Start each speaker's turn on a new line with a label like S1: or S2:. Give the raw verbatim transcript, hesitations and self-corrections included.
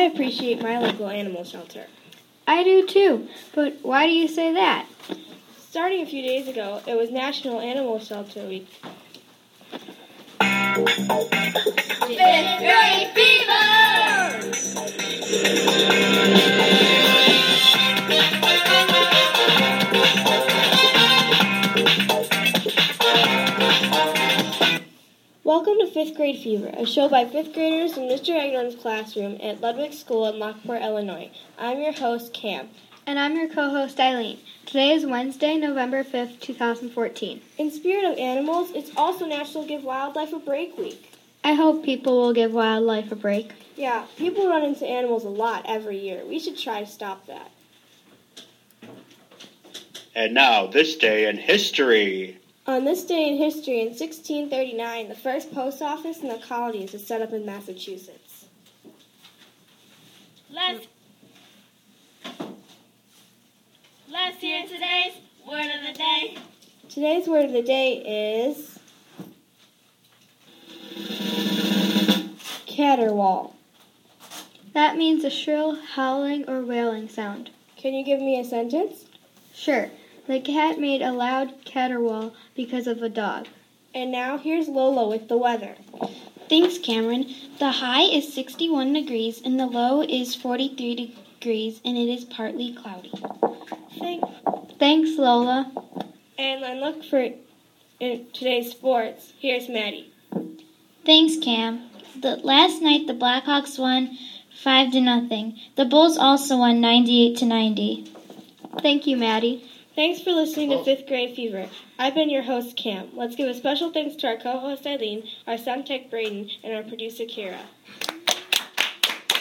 S1: appreciate my local animal shelter.
S2: I do too, but why do you say that?
S1: Starting a few days ago, it was National Animal Shelter Week.
S3: Fifth Grade Fever!
S1: Welcome to Fifth Grade Fever, a show by fifth graders in Mister Agron's classroom at Ludwig School in Lockport, Illinois. I'm your host, Cam.
S2: And I'm your co-host, Eileen. Today is Wednesday, November fifth, twenty fourteen.
S1: In spirit of animals, it's also National Give Wildlife a Break Week.
S2: I hope people will give wildlife a break.
S1: Yeah, people run into animals a lot every year. We should try to stop that.
S4: And now, this day in history.
S1: On this day in history, in sixteen thirty-nine, the first post office in the colonies was set up in Massachusetts.
S3: Let's, let's hear today's word of the day.
S1: Today's word of the day is caterwaul.
S2: That means a shrill howling or wailing sound.
S1: Can you give me a sentence?
S2: Sure. The cat made a loud caterwaul because of a dog.
S1: And now here's Lola with the weather.
S5: Thanks, Cameron. The high is sixty-one degrees and the low is forty-three degrees and it is partly cloudy.
S1: Thank-
S2: Thanks, Lola.
S1: and then look for in today's sports. Here's Maddie.
S5: Thanks, Cam. The, last night the Blackhawks won five to nothing. The Bulls also won ninety-eight to ninety.
S2: Thank you, Maddie.
S1: Thanks for listening to Fifth Grade Fever. I've been your host, Cam. Let's give a special thanks to our co-host, Eileen, our sound tech, Braden, and our producer, Kira.